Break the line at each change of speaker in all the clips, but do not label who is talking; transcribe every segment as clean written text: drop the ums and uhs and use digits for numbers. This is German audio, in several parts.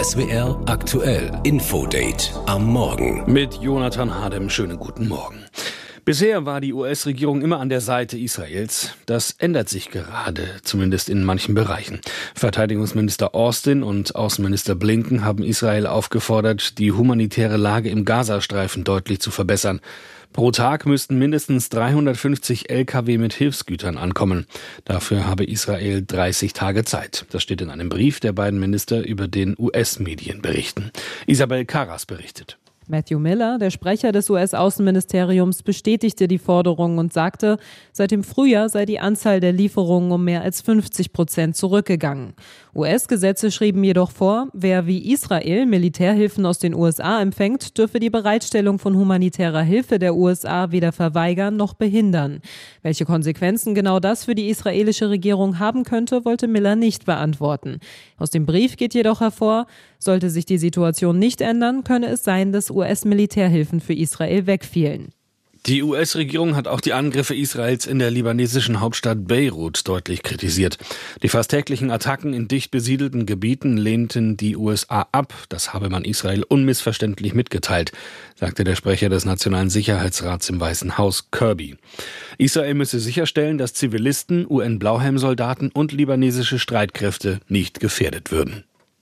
SWR aktuell Infodate am Morgen.
Mit Jonathan Hadem, schönen guten Morgen. Bisher war die US-Regierung immer an der Seite Israels. Das ändert sich gerade, zumindest in manchen Bereichen. Verteidigungsminister Austin und Außenminister Blinken haben Israel aufgefordert, die humanitäre Lage im Gazastreifen deutlich zu verbessern. Pro Tag müssten mindestens 350 Lkw mit Hilfsgütern ankommen. Dafür habe Israel 30 Tage Zeit. Das steht in einem Brief der beiden Minister, über den US-Medien berichten. Isabel Karas berichtet.
Matthew Miller, der Sprecher des US-Außenministeriums, bestätigte die Forderung und sagte, seit dem Frühjahr sei die Anzahl der Lieferungen um mehr als 50% zurückgegangen. US-Gesetze schrieben jedoch vor, wer wie Israel Militärhilfen aus den USA empfängt, dürfe die Bereitstellung von humanitärer Hilfe der USA weder verweigern noch behindern. Welche Konsequenzen genau das für die israelische Regierung haben könnte, wollte Miller nicht beantworten. Aus dem Brief geht jedoch hervor, sollte sich die Situation nicht ändern, könne es sein, dass US-Militärhilfen für Israel wegfielen.
Die US-Regierung hat auch die Angriffe Israels in der libanesischen Hauptstadt Beirut deutlich kritisiert. Die fast täglichen Attacken in dicht besiedelten Gebieten lehnten die USA ab. Das habe man Israel unmissverständlich mitgeteilt, sagte der Sprecher des Nationalen Sicherheitsrats im Weißen Haus, Kirby. Israel müsse sicherstellen, dass Zivilisten, UN-Blauhelm-Soldaten und libanesische Streitkräfte nicht gefährdet würden.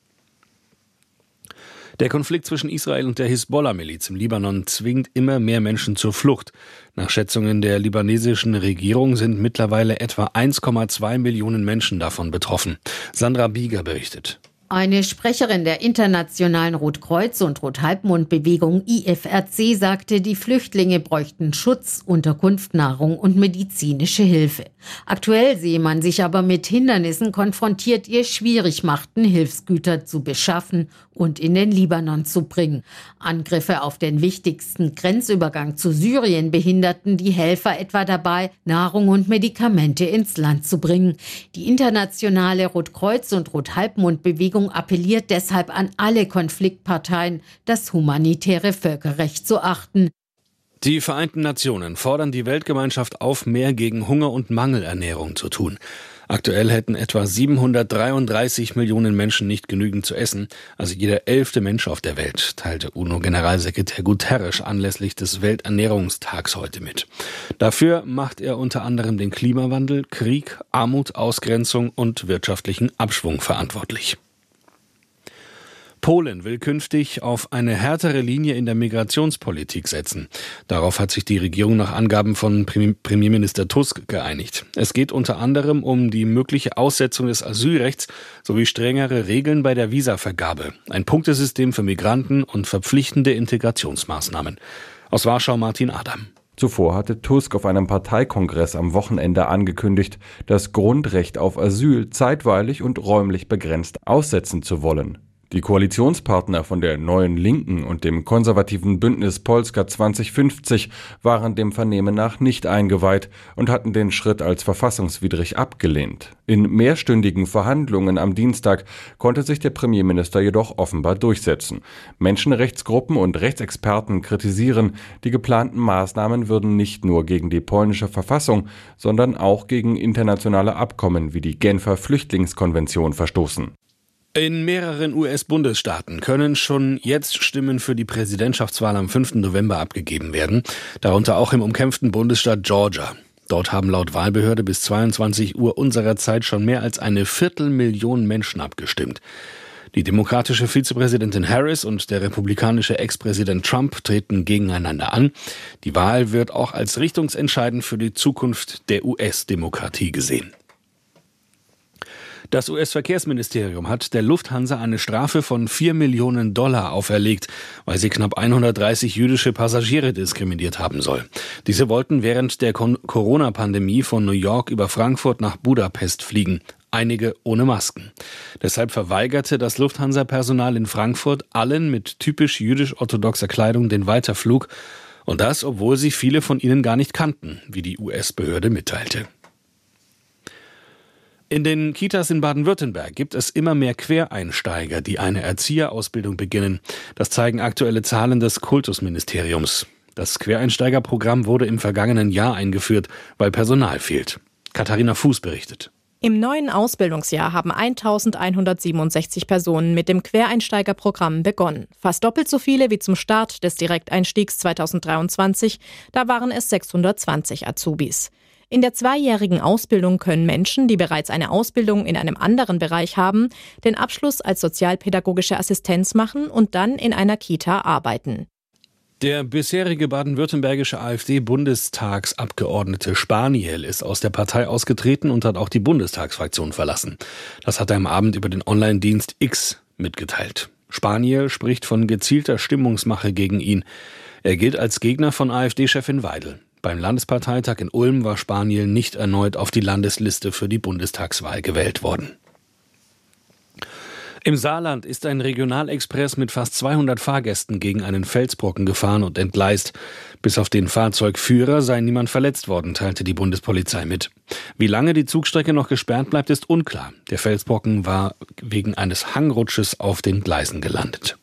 Der Konflikt zwischen Israel und der Hisbollah-Miliz im Libanon zwingt immer mehr Menschen zur Flucht. Nach Schätzungen der libanesischen Regierung sind mittlerweile etwa 1,2 Millionen Menschen davon betroffen. Sandra Bieger berichtet.
Eine Sprecherin der internationalen Rotkreuz- und Rothalbmondbewegung IFRC sagte, die Flüchtlinge bräuchten Schutz, Unterkunft, Nahrung und medizinische Hilfe. Aktuell sehe man sich aber mit Hindernissen konfrontiert, die es schwierig machten, Hilfsgüter zu beschaffen und in den Libanon zu bringen. Angriffe auf den wichtigsten Grenzübergang zu Syrien behinderten die Helfer etwa dabei, Nahrung und Medikamente ins Land zu bringen. Die internationale Rotkreuz- und Rothalbmondbewegung appelliert deshalb an alle Konfliktparteien, das humanitäre Völkerrecht zu achten.
Die Vereinten Nationen fordern die Weltgemeinschaft auf, mehr gegen Hunger und Mangelernährung zu tun. Aktuell hätten etwa 733 Millionen Menschen nicht genügend zu essen, also jeder 11. Mensch auf der Welt, teilte UNO-Generalsekretär Guterres anlässlich des Welternährungstags heute mit. Dafür macht er unter anderem den Klimawandel, Krieg, Armut, Ausgrenzung und wirtschaftlichen Abschwung verantwortlich. Polen will künftig auf eine härtere Linie in der Migrationspolitik setzen. Darauf hat sich die Regierung nach Angaben von Premierminister Tusk geeinigt. Es geht unter anderem um die mögliche Aussetzung des Asylrechts sowie strengere Regeln bei der Visavergabe, ein Punktesystem für Migranten und verpflichtende Integrationsmaßnahmen. Aus Warschau Martin Adam.
Zuvor hatte Tusk auf einem Parteikongress am Wochenende angekündigt, das Grundrecht auf Asyl zeitweilig und räumlich begrenzt aussetzen zu wollen. Die Koalitionspartner von der Neuen Linken und dem konservativen Bündnis Polska 2050 waren dem Vernehmen nach nicht eingeweiht und hatten den Schritt als verfassungswidrig abgelehnt. In mehrstündigen Verhandlungen am Dienstag konnte sich der Premierminister jedoch offenbar durchsetzen. Menschenrechtsgruppen und Rechtsexperten kritisieren, die geplanten Maßnahmen würden nicht nur gegen die polnische Verfassung, sondern auch gegen internationale Abkommen wie die Genfer Flüchtlingskonvention verstoßen.
In mehreren US-Bundesstaaten können schon jetzt Stimmen für die Präsidentschaftswahl am 5. November abgegeben werden, darunter auch im umkämpften Bundesstaat Georgia. Dort haben laut Wahlbehörde bis 22 Uhr unserer Zeit schon mehr als 250.000 Menschen abgestimmt. Die demokratische Vizepräsidentin Harris und der republikanische Ex-Präsident Trump treten gegeneinander an. Die Wahl wird auch als richtungsentscheidend für die Zukunft der US-Demokratie gesehen. Das US-Verkehrsministerium hat der Lufthansa eine Strafe von $4 Millionen auferlegt, weil sie knapp 130 jüdische Passagiere diskriminiert haben soll. Diese wollten während der Corona-Pandemie von New York über Frankfurt nach Budapest fliegen, einige ohne Masken. Deshalb verweigerte das Lufthansa-Personal in Frankfurt allen mit typisch jüdisch-orthodoxer Kleidung den Weiterflug. Und das, obwohl sie viele von ihnen gar nicht kannten, wie die US-Behörde mitteilte. In den Kitas in Baden-Württemberg gibt es immer mehr Quereinsteiger, die eine Erzieherausbildung beginnen. Das zeigen aktuelle Zahlen des Kultusministeriums. Das Quereinsteigerprogramm wurde im vergangenen Jahr eingeführt, weil Personal fehlt. Katharina Fuß berichtet.
Im neuen Ausbildungsjahr haben 1.167 Personen mit dem Quereinsteigerprogramm begonnen. Fast doppelt so viele wie zum Start des Direkteinstiegs 2023, da waren es 620 Azubis. In der 2-jährigen Ausbildung können Menschen, die bereits eine Ausbildung in einem anderen Bereich haben, den Abschluss als sozialpädagogische Assistenz machen und dann in einer Kita arbeiten.
Der bisherige baden-württembergische AfD-Bundestagsabgeordnete Spaniel ist aus der Partei ausgetreten und hat auch die Bundestagsfraktion verlassen. Das hat er am Abend über den Online-Dienst X mitgeteilt. Spaniel spricht von gezielter Stimmungsmache gegen ihn. Er gilt als Gegner von AfD-Chefin Weidel. Beim Landesparteitag in Ulm war Spaniel nicht erneut auf die Landesliste für die Bundestagswahl gewählt worden. Im Saarland ist ein Regionalexpress mit fast 200 Fahrgästen gegen einen Felsbrocken gefahren und entgleist. Bis auf den Fahrzeugführer sei niemand verletzt worden, teilte die Bundespolizei mit. Wie lange die Zugstrecke noch gesperrt bleibt, ist unklar. Der Felsbrocken war wegen eines Hangrutsches auf den Gleisen gelandet.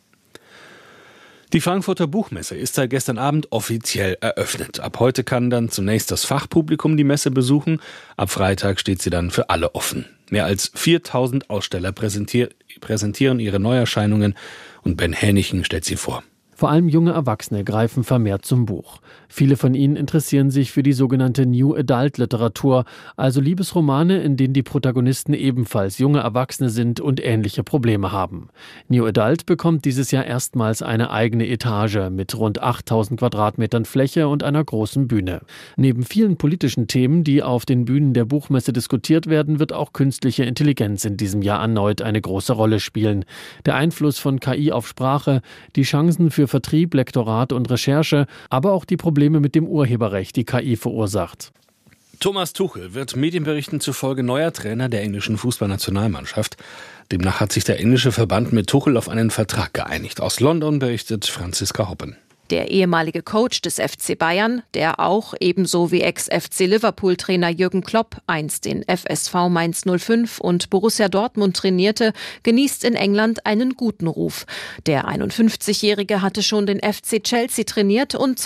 Die Frankfurter Buchmesse ist seit gestern Abend offiziell eröffnet. Ab heute kann dann zunächst das Fachpublikum die Messe besuchen. Ab Freitag steht sie dann für alle offen. Mehr als 4.000 Aussteller präsentieren ihre Neuerscheinungen und Ben Hänichen stellt sie vor.
Vor allem junge Erwachsene greifen vermehrt zum Buch. Viele von ihnen interessieren sich für die sogenannte New Adult Literatur, also Liebesromane, in denen die Protagonisten ebenfalls junge Erwachsene sind und ähnliche Probleme haben. New Adult bekommt dieses Jahr erstmals eine eigene Etage mit rund 8.000 Quadratmetern Fläche und einer großen Bühne. Neben vielen politischen Themen, die auf den Bühnen der Buchmesse diskutiert werden, wird auch künstliche Intelligenz in diesem Jahr erneut eine große Rolle spielen. Der Einfluss von KI auf Sprache, die Chancen für Vertrieb, Lektorat und Recherche, aber auch die Probleme mit dem Urheberrecht, die KI verursacht.
Thomas Tuchel wird Medienberichten zufolge neuer Trainer der englischen Fußballnationalmannschaft. Demnach hat sich der englische Verband mit Tuchel auf einen Vertrag geeinigt. Aus London berichtet Franziska Hoppen.
Der ehemalige Coach des FC Bayern, der auch ebenso wie Ex-FC-Liverpool-Trainer Jürgen Klopp einst den FSV Mainz 05 und Borussia Dortmund trainierte, genießt in England einen guten Ruf. Der 51-Jährige hatte schon den FC Chelsea trainiert und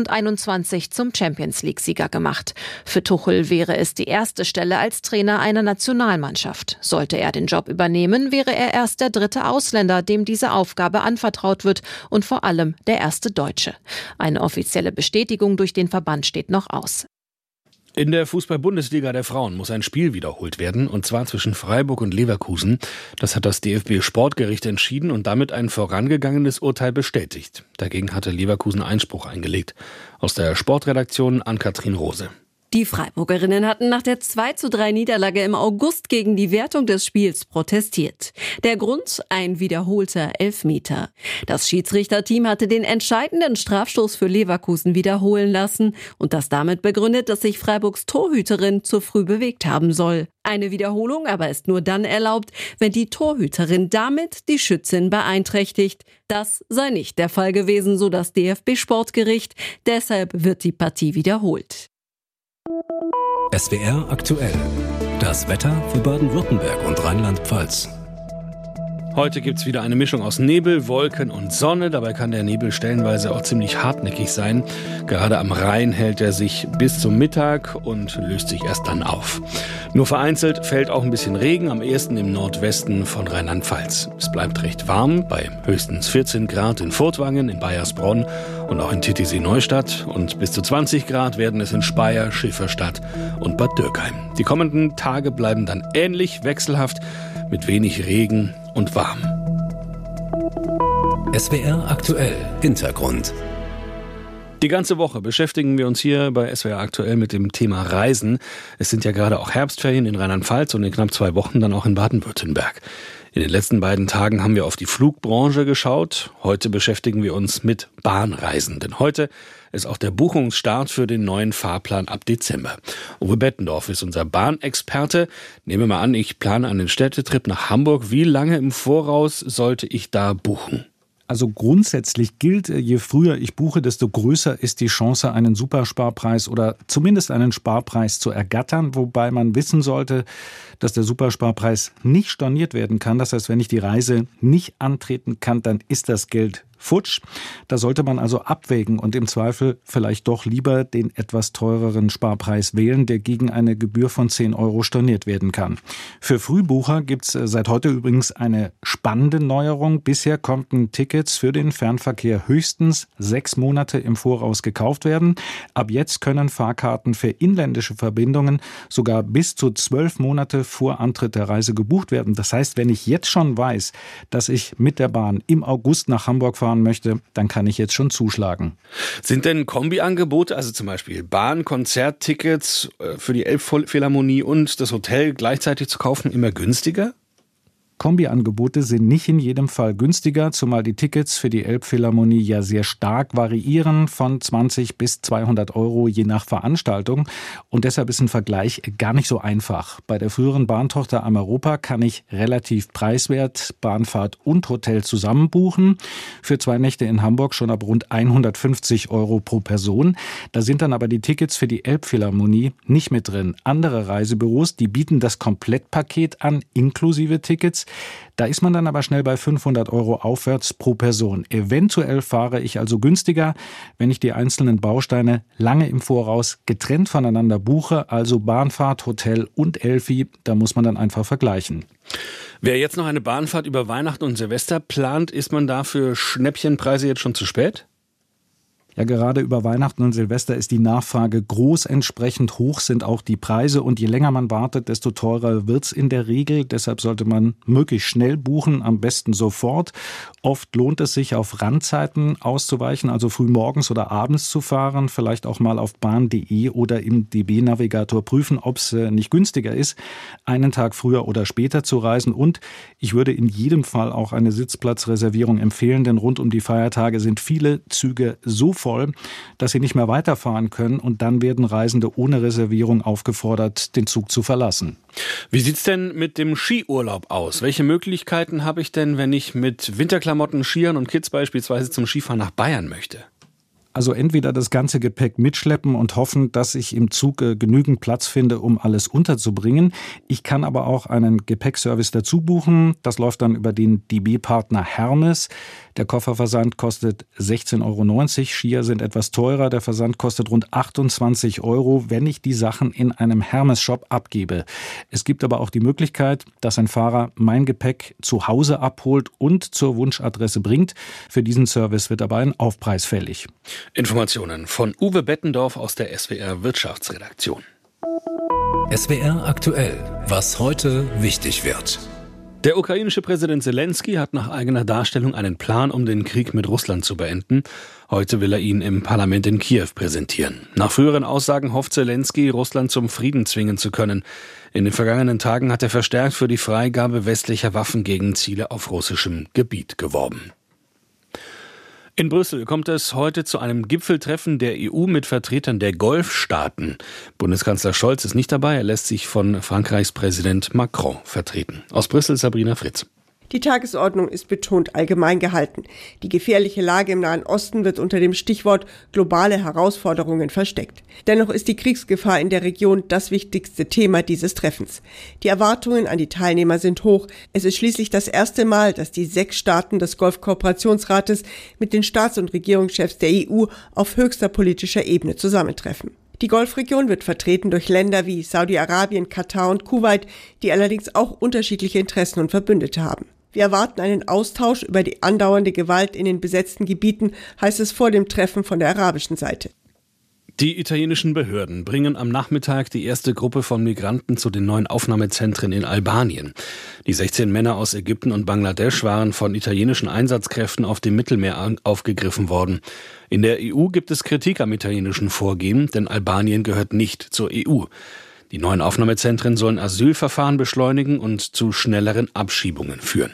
2021 zum Champions-League-Sieger gemacht. Für Tuchel wäre es die erste Stelle als Trainer einer Nationalmannschaft. Sollte er den Job übernehmen, wäre er erst der 3. Ausländer, dem diese Aufgabe anvertraut wird und vor allem der erste Deutsche. Eine offizielle Bestätigung durch den Verband steht noch aus.
In der Fußball-Bundesliga der Frauen muss ein Spiel wiederholt werden, und zwar zwischen Freiburg und Leverkusen. Das hat das DFB-Sportgericht entschieden und damit ein vorangegangenes Urteil bestätigt. Dagegen hatte Leverkusen Einspruch eingelegt. Aus der Sportredaktion Ann-Kathrin Rose.
Die Freiburgerinnen hatten nach der 2:3-Niederlage im August gegen die Wertung des Spiels protestiert. Der Grund? Ein wiederholter Elfmeter. Das Schiedsrichterteam hatte den entscheidenden Strafstoß für Leverkusen wiederholen lassen und das damit begründet, dass sich Freiburgs Torhüterin zu früh bewegt haben soll. Eine Wiederholung aber ist nur dann erlaubt, wenn die Torhüterin damit die Schützin beeinträchtigt. Das sei nicht der Fall gewesen, so das DFB-Sportgericht. Deshalb wird die Partie wiederholt.
SWR aktuell. Das Wetter für Baden-Württemberg und Rheinland-Pfalz.
Heute gibt's wieder eine Mischung aus Nebel, Wolken und Sonne. Dabei kann der Nebel stellenweise auch ziemlich hartnäckig sein. Gerade am Rhein hält er sich bis zum Mittag und löst sich erst dann auf. Nur vereinzelt fällt auch ein bisschen Regen, am ehesten im Nordwesten von Rheinland-Pfalz. Es bleibt recht warm, bei höchstens 14 Grad in Furtwangen, in Baiersbronn und auch in Titisee-Neustadt. Und bis zu 20 Grad werden es in Speyer, Schifferstadt und Bad Dürkheim. Die kommenden Tage bleiben dann ähnlich wechselhaft mit wenig Regen und warm.
SWR aktuell Hintergrund.
Die ganze Woche beschäftigen wir uns hier bei SWR aktuell mit dem Thema Reisen. Es sind ja gerade auch Herbstferien in Rheinland-Pfalz und in knapp 2 Wochen dann auch in Baden-Württemberg. In den letzten beiden Tagen haben wir auf die Flugbranche geschaut. Heute beschäftigen wir uns mit Bahnreisen. Denn heute ist auch der Buchungsstart für den neuen Fahrplan ab Dezember. Uwe Bettendorf ist unser Bahnexperte. Nehmen wir mal an, ich plane einen Städtetrip nach Hamburg. Wie lange im Voraus sollte ich da buchen?
Also grundsätzlich gilt, je früher ich buche, desto größer ist die Chance, einen Supersparpreis oder zumindest einen Sparpreis zu ergattern, wobei man wissen sollte, dass der Supersparpreis nicht storniert werden kann. Das heißt, wenn ich die Reise nicht antreten kann, dann ist das Geld futsch. Da sollte man also abwägen und im Zweifel vielleicht doch lieber den etwas teureren Sparpreis wählen, der gegen eine Gebühr von 10 € storniert werden kann. Für Frühbucher gibt's seit heute übrigens eine spannende Neuerung. Bisher konnten Tickets für den Fernverkehr höchstens 6 Monate im Voraus gekauft werden. Ab jetzt können Fahrkarten für inländische Verbindungen sogar bis zu 12 Monate vor Antritt der Reise gebucht werden. Das heißt, wenn ich jetzt schon weiß, dass ich mit der Bahn im August nach Hamburg fahren möchte, dann kann ich jetzt schon zuschlagen.
Sind denn Kombiangebote, also zum Beispiel Bahn-Konzerttickets für die Elbphilharmonie und das Hotel gleichzeitig zu kaufen, immer günstiger?
Kombiangebote sind nicht in jedem Fall günstiger, zumal die Tickets für die Elbphilharmonie ja sehr stark variieren, von 20 bis 200 € je nach Veranstaltung. Und deshalb ist ein Vergleich gar nicht so einfach. Bei der früheren Bahntochter Ameropa kann ich relativ preiswert Bahnfahrt und Hotel zusammen buchen. Für 2 Nächte in Hamburg schon ab rund 150 € pro Person. Da sind dann aber die Tickets für die Elbphilharmonie nicht mit drin. Andere Reisebüros, die bieten das Komplettpaket an, inklusive Tickets. Da ist man dann aber schnell bei 500 € aufwärts pro Person. Eventuell fahre ich also günstiger, wenn ich die einzelnen Bausteine lange im Voraus getrennt voneinander buche, also Bahnfahrt, Hotel und Elfi. Da muss man dann einfach vergleichen.
Wer jetzt noch eine Bahnfahrt über Weihnachten und Silvester plant, ist man da für Schnäppchenpreise jetzt schon zu spät?
Ja, gerade über Weihnachten und Silvester ist die Nachfrage groß, entsprechend hoch sind auch die Preise und je länger man wartet, desto teurer wird's in der Regel. Deshalb sollte man möglichst schnell buchen, am besten sofort. Oft lohnt es sich, auf Randzeiten auszuweichen, also früh morgens oder abends zu fahren, vielleicht auch mal auf bahn.de oder im DB-Navigator prüfen, ob es nicht günstiger ist, einen Tag früher oder später zu reisen. Und ich würde in jedem Fall auch eine Sitzplatzreservierung empfehlen, denn rund um die Feiertage sind viele Züge so voll, dass sie nicht mehr weiterfahren können und dann werden Reisende ohne Reservierung aufgefordert, den Zug zu verlassen.
Wie sieht's denn mit dem Skiurlaub aus? Welche Möglichkeiten habe ich denn, wenn ich mit Winterklamotten, Skiern und Kids beispielsweise zum Skifahren nach Bayern möchte?
Also entweder das ganze Gepäck mitschleppen und hoffen, dass ich im Zug genügend Platz finde, um alles unterzubringen. Ich kann aber auch einen Gepäckservice dazu buchen. Das läuft dann über den DB-Partner Hermes. Der Kofferversand kostet 16,90 €. Skier sind etwas teurer. Der Versand kostet rund 28 €, wenn ich die Sachen in einem Hermes-Shop abgebe. Es gibt aber auch die Möglichkeit, dass ein Fahrer mein Gepäck zu Hause abholt und zur Wunschadresse bringt. Für diesen Service wird aber ein Aufpreis fällig.
Informationen von Uwe Bettendorf aus der SWR Wirtschaftsredaktion.
SWR aktuell, was heute wichtig wird.
Der ukrainische Präsident Zelensky hat nach eigener Darstellung einen Plan, um den Krieg mit Russland zu beenden. Heute will er ihn im Parlament in Kiew präsentieren. Nach früheren Aussagen hofft Zelensky, Russland zum Frieden zwingen zu können. In den vergangenen Tagen hat er verstärkt für die Freigabe westlicher Waffen gegen Ziele auf russischem Gebiet geworben. In Brüssel kommt es heute zu einem Gipfeltreffen der EU mit Vertretern der Golfstaaten. Bundeskanzler Scholz ist nicht dabei, er lässt sich von Frankreichs Präsident Macron vertreten. Aus Brüssel Sabrina Fritz.
Die Tagesordnung ist betont allgemein gehalten. Die gefährliche Lage im Nahen Osten wird unter dem Stichwort globale Herausforderungen versteckt. Dennoch ist die Kriegsgefahr in der Region das wichtigste Thema dieses Treffens. Die Erwartungen an die Teilnehmer sind hoch. Es ist schließlich das erste Mal, dass die 6 Staaten des Golfkooperationsrates mit den Staats- und Regierungschefs der EU auf höchster politischer Ebene zusammentreffen. Die Golfregion wird vertreten durch Länder wie Saudi-Arabien, Katar und Kuwait, die allerdings auch unterschiedliche Interessen und Verbündete haben. Wir erwarten einen Austausch über die andauernde Gewalt in den besetzten Gebieten, heißt es vor dem Treffen von der arabischen Seite.
Die italienischen Behörden bringen am Nachmittag die erste Gruppe von Migranten zu den neuen Aufnahmezentren in Albanien. Die 16 Männer aus Ägypten und Bangladesch waren von italienischen Einsatzkräften auf dem Mittelmeer aufgegriffen worden. In der EU gibt es Kritik am italienischen Vorgehen, denn Albanien gehört nicht zur EU. Die neuen Aufnahmezentren sollen Asylverfahren beschleunigen und zu schnelleren Abschiebungen führen.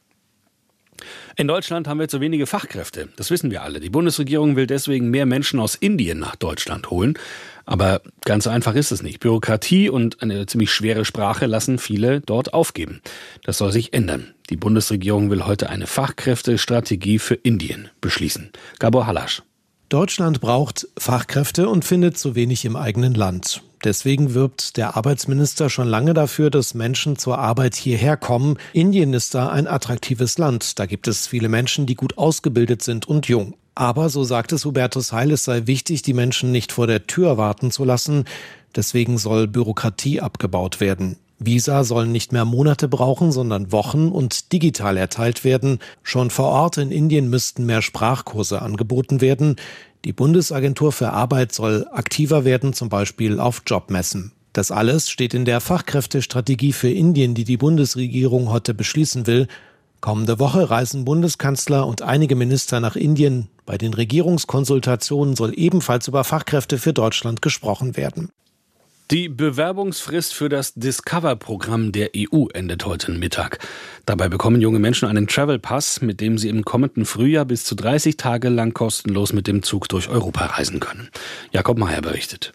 In Deutschland haben wir zu wenige Fachkräfte, das wissen wir alle. Die Bundesregierung will deswegen mehr Menschen aus Indien nach Deutschland holen. Aber ganz einfach ist es nicht. Bürokratie und eine ziemlich schwere Sprache lassen viele dort aufgeben. Das soll sich ändern. Die Bundesregierung will heute eine Fachkräftestrategie für Indien beschließen. Gabor Halasch.
Deutschland braucht Fachkräfte und findet zu wenig im eigenen Land. Deswegen wirbt der Arbeitsminister schon lange dafür, dass Menschen zur Arbeit hierher kommen. Indien ist da ein attraktives Land. Da gibt es viele Menschen, die gut ausgebildet sind und jung. Aber, so sagt es Hubertus Heil, es sei wichtig, die Menschen nicht vor der Tür warten zu lassen. Deswegen soll Bürokratie abgebaut werden. Visa sollen nicht mehr Monate brauchen, sondern Wochen und digital erteilt werden. Schon vor Ort in Indien müssten mehr Sprachkurse angeboten werden. Die Bundesagentur für Arbeit soll aktiver werden, zum Beispiel auf Jobmessen. Das alles steht in der Fachkräftestrategie für Indien, die die Bundesregierung heute beschließen will. Kommende Woche reisen Bundeskanzler und einige Minister nach Indien. Bei den Regierungskonsultationen soll ebenfalls über Fachkräfte für Deutschland gesprochen werden.
Die Bewerbungsfrist für das Discover-Programm der EU endet heute Mittag. Dabei bekommen junge Menschen einen Travel-Pass, mit dem sie im kommenden Frühjahr bis zu 30 Tage lang kostenlos mit dem Zug durch Europa reisen können. Jakob Mayer berichtet.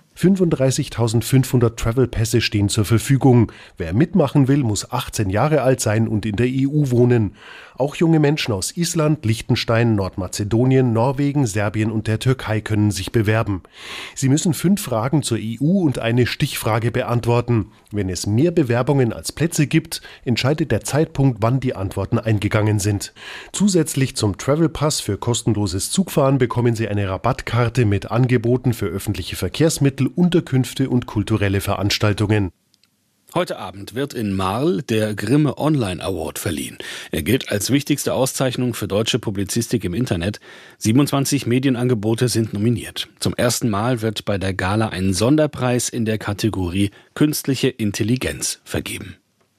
35.500 Travel-Pässe stehen zur Verfügung. Wer mitmachen will, muss 18 Jahre alt sein und in der EU wohnen. Auch junge Menschen aus Island, Liechtenstein, Nordmazedonien, Norwegen, Serbien und der Türkei können sich bewerben. Sie müssen 5 Fragen zur EU und eine Stichfrage beantworten. Wenn es mehr Bewerbungen als Plätze gibt, entscheidet der Zeitpunkt, wann die Antworten eingegangen sind. Zusätzlich zum Travel Pass für kostenloses Zugfahren bekommen Sie eine Rabattkarte mit Angeboten für öffentliche Verkehrsmittel, Unterkünfte und kulturelle Veranstaltungen.
Heute Abend wird in Marl der Grimme Online Award verliehen. Er gilt als wichtigste Auszeichnung für deutsche Publizistik im Internet. 27 Medienangebote sind nominiert. Zum ersten Mal wird bei der Gala ein Sonderpreis in der Kategorie Künstliche Intelligenz vergeben.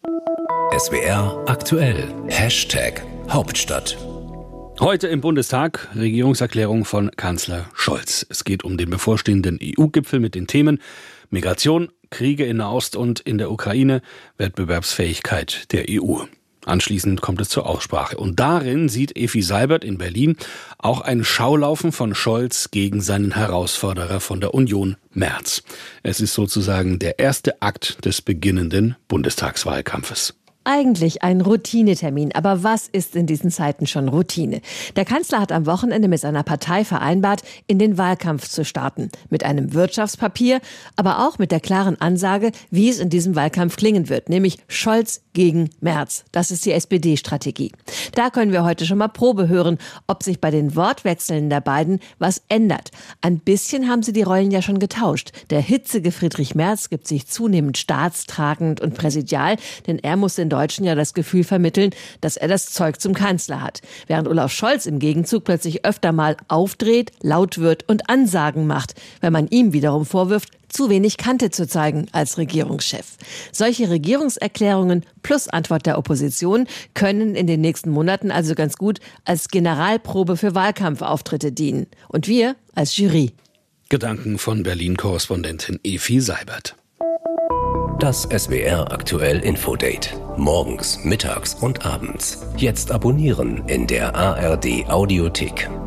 SWR aktuell. #Hauptstadt.
Heute im Bundestag Regierungserklärung von Kanzler Scholz. Es geht um den bevorstehenden EU-Gipfel mit den Themen Migration, Kriege in Nahost und in der Ukraine, Wettbewerbsfähigkeit der EU. Anschließend kommt es zur Aussprache. Und darin sieht Effi Seibert in Berlin auch ein Schaulaufen von Scholz gegen seinen Herausforderer von der Union, Merz. Es ist sozusagen der erste Akt des beginnenden Bundestagswahlkampfes.
Eigentlich ein Routinetermin. Aber was ist in diesen Zeiten schon Routine? Der Kanzler hat am Wochenende mit seiner Partei vereinbart, in den Wahlkampf zu starten. Mit einem Wirtschaftspapier, aber auch mit der klaren Ansage, wie es in diesem Wahlkampf klingen wird. Nämlich Scholz gegen Merz. Das ist die SPD-Strategie. Da können wir heute schon mal Probe hören, ob sich bei den Wortwechseln der beiden was ändert. Ein bisschen haben sie die Rollen ja schon getauscht. Der hitzige Friedrich Merz gibt sich zunehmend staatstragend und präsidial, denn er muss den Deutschen ja das Gefühl vermitteln, dass er das Zeug zum Kanzler hat. Während Olaf Scholz im Gegenzug plötzlich öfter mal aufdreht, laut wird und Ansagen macht, wenn man ihm wiederum vorwirft, zu wenig Kante zu zeigen als Regierungschef. Solche Regierungserklärungen plus Antwort der Opposition können in den nächsten Monaten also ganz gut als Generalprobe für Wahlkampfauftritte dienen. Und wir als Jury.
Gedanken von Berlin-Korrespondentin Effi Seibert.
Das SWR aktuell Infodate. Morgens, mittags und abends. Jetzt abonnieren in der ARD Audiothek.